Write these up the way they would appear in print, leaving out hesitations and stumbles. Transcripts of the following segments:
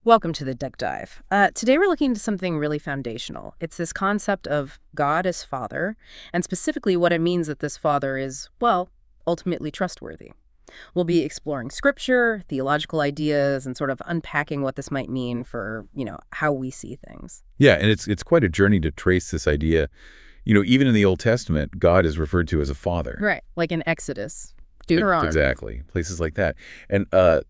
Welcome to the Deep Dive. Today we're looking into something really foundational. It's this concept of God as Father, and specifically what it means that this Father is, well, ultimately trustworthy. We'll be exploring scripture, theological ideas, and sort of unpacking what this might mean for, how we see things. Yeah, and it's quite a journey to trace this idea. Even in the Old Testament, God is referred to as a father. Right. Like in Exodus, Deuteronomy. Exactly, places like that. And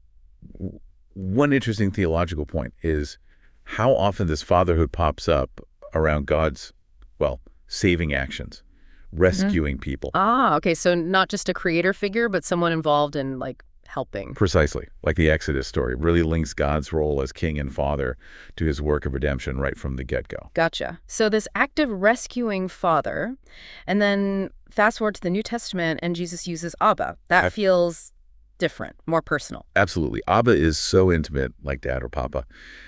w- one interesting theological point is how often this fatherhood pops up around God's, well, saving actions, rescuing people. Ah, okay. So not just a creator figure, but someone involved in, like, helping. Precisely, like the Exodus story, really links God's role as king and father to his work of redemption right from the get-go. Gotcha. So this active rescuing father, and then fast forward to the New Testament, and Jesus uses Abba. That feels different, more personal. Absolutely. Abba is so intimate, like dad or papa.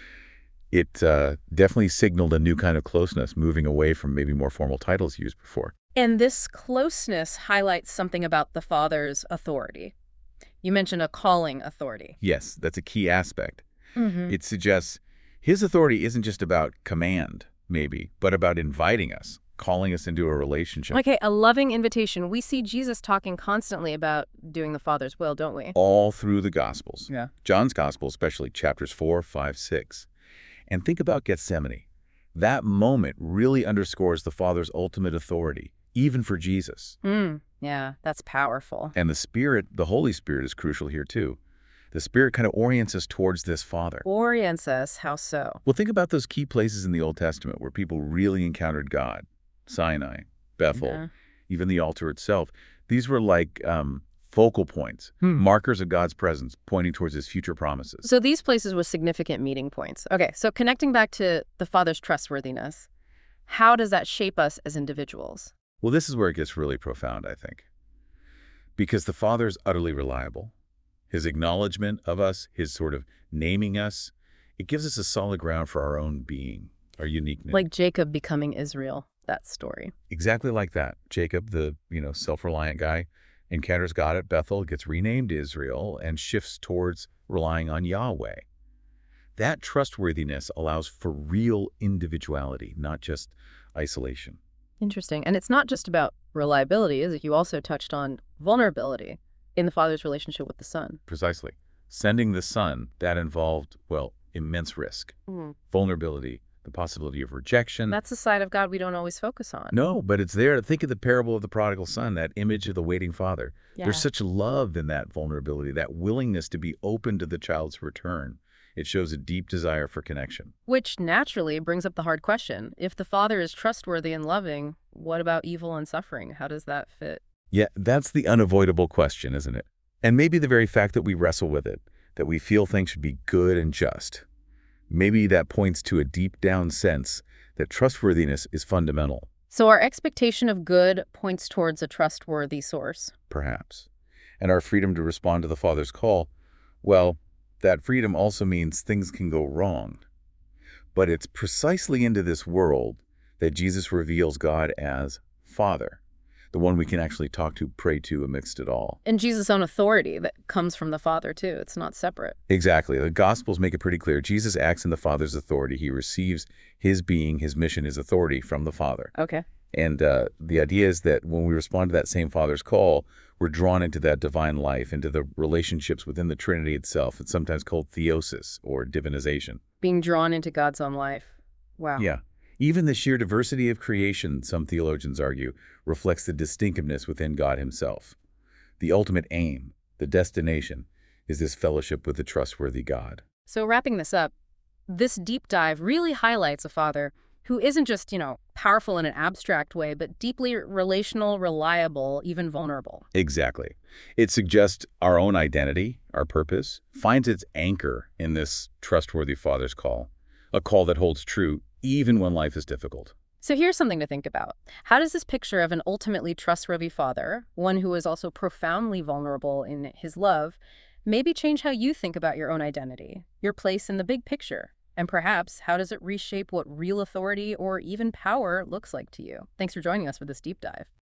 It definitely signaled a new kind of closeness, moving away from maybe more formal titles used before. And this closeness highlights something about the father's authority. You mentioned a calling authority. Yes, that's a key aspect. Mm-hmm. It suggests his authority isn't just about command, maybe, but about inviting us, calling us into a relationship. Okay, a loving invitation. We see Jesus talking constantly about doing the Father's will, don't we? All through the Gospels. Yeah. John's Gospel, especially chapters 4, 5, 6. And think about Gethsemane. That moment really underscores the Father's ultimate authority, even for Jesus. Yeah, that's powerful. And the Spirit, the Holy Spirit, is crucial here too. The Spirit kind of orients us towards this Father. Orients us, how so? Well, think about those key places in the Old Testament where people really encountered God. Sinai, Bethel, Yeah. even the altar itself. These were like focal points, markers of God's presence, pointing towards his future promises. So these places were significant meeting points. Okay, so connecting back to the Father's trustworthiness, how does that shape us as individuals? Well, this is where it gets really profound, I think. Because the Father is utterly reliable. His acknowledgement of us, his sort of naming us, it gives us a solid ground for our own being, our uniqueness. Like Jacob becoming Israel, that story. Exactly like that. Jacob, the self-reliant guy, encounters God at Bethel, gets renamed Israel, and shifts towards relying on Yahweh. That trustworthiness allows for real individuality, not just isolation. Interesting. And it's not just about reliability, is it? You also touched on vulnerability in the Father's relationship with the Son. Precisely. Sending the Son, that involved, well, immense risk, vulnerability, the possibility of rejection. That's a side of God we don't always focus on. No, but it's there. Think of the parable of the prodigal son, that image of the waiting father. Yeah. There's such love in that vulnerability, that willingness to be open to the child's return. It shows a deep desire for connection. Which naturally brings up the hard question. If the Father is trustworthy and loving, what about evil and suffering? How does that fit? Yeah, that's the unavoidable question, isn't it? And maybe the very fact that we wrestle with it, that we feel things should be good and just, maybe that points to a deep down sense that trustworthiness is fundamental. So our expectation of good points towards a trustworthy source. Perhaps. And our freedom to respond to the Father's call, well, that freedom also means things can go wrong. But it's precisely into this world that Jesus reveals God as Father, the one we can actually talk to, pray to amidst it all. And Jesus' own authority that comes from the Father, too. It's not separate. Exactly. The Gospels make it pretty clear. Jesus acts in the Father's authority. He receives his being, his mission, his authority from the Father. Okay. And the idea is that when we respond to that same Father's call, we're drawn into that divine life, into the relationships within the Trinity itself. It's sometimes called theosis or divinization. Being drawn into God's own life. Wow. Yeah. Even the sheer diversity of creation, some theologians argue, reflects the distinctiveness within God himself. The ultimate aim, the destination, is this fellowship with the trustworthy God. So wrapping this up, this deep dive really highlights a Father who isn't just, powerful in an abstract way, but deeply relational, reliable, even vulnerable. Exactly. It suggests our own identity, our purpose, finds its anchor in this trustworthy Father's call, a call that holds true even when life is difficult. So here's something to think about. How does this picture of an ultimately trustworthy Father, one who is also profoundly vulnerable in his love, maybe change how you think about your own identity, your place in the big picture? And perhaps, how does it reshape what real authority or even power looks like to you? Thanks for joining us for this deep dive.